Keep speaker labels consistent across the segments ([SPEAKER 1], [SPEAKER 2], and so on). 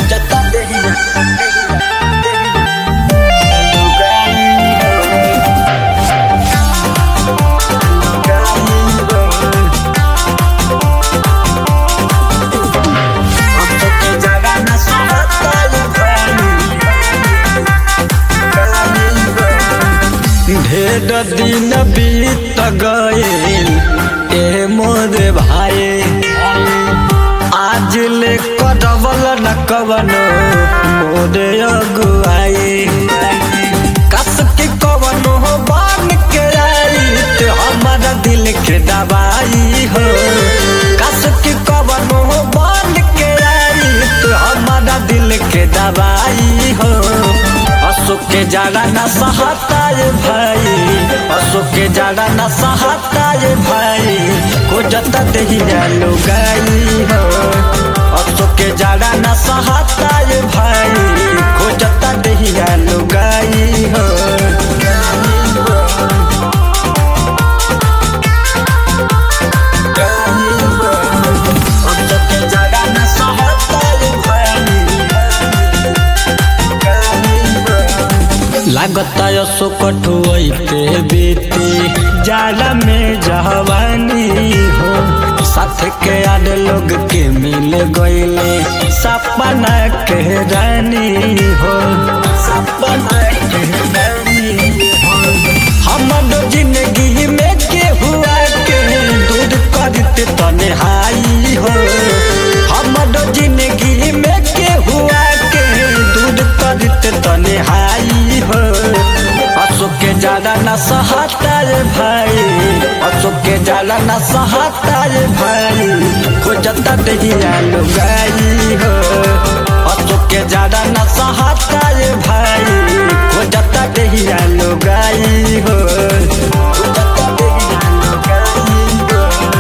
[SPEAKER 1] खोजता देहिया ढेर दिन बीत गईल ए मोरे भाई आज ले करवल न कवनो मोरे अगुआई कस के कवनो बान के आई ते हमारा दिल के दवाई हो कस के कवनो बान के आई ते हमारा दिल के दवाई हो अशोक के जाड़ा न सहता भाई अशोक के जाड़ा न सहता भाई खोजता देहिया लुगाई हो अशोक के जाड़ा न सहता भाई खोजता देहिया लुगाई हो अशोक के जाड़ा न सहता लागता यसो कठुआते बीती जाड़ा में जवानी हो साथ के आद लोग के मिल गईले सपना के रानी हो सपना के रानी हो हमर जिंदगी में के हुआ के दूर करते तन्हाई हो हमर जिंदगी में के हुआ के दूर करते तन्हाई हो अशोक के जाड़ा न सहता भाई अशोक के जाड़ा न सहता भाई खोजता देहिया लुगाई हो अशोक के जाड़ा न सहता भाई खोजता देहिया लुगाई हो खोजता देहिया लुगाई हो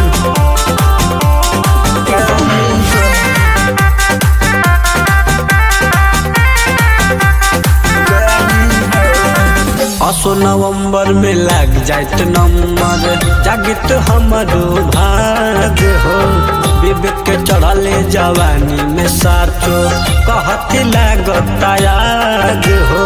[SPEAKER 1] असो नवंबर में लग जात नंबर जागित हमारो भाग हो विवेक के चढ़ले जवानी में साचो कहती लागता याद हो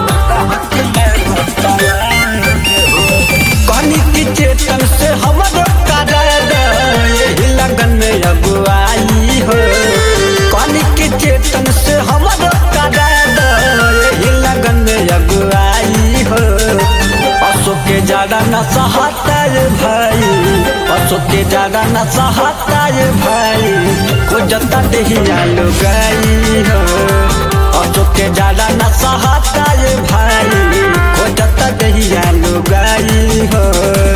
[SPEAKER 1] कहनी की चेतन से हमारो करार यही लगन में अगुआई हो कहनी की चेतन से हमारो करार यही लगन में अगुआई हो अशोक के जाड़ा न सहता भाई अशोक के जाड़ा न सहता भाई खोजता देहिया लुगाई हो अशोक के जाड़ा न सहता भाई खोजता देहिया लुगाई हो।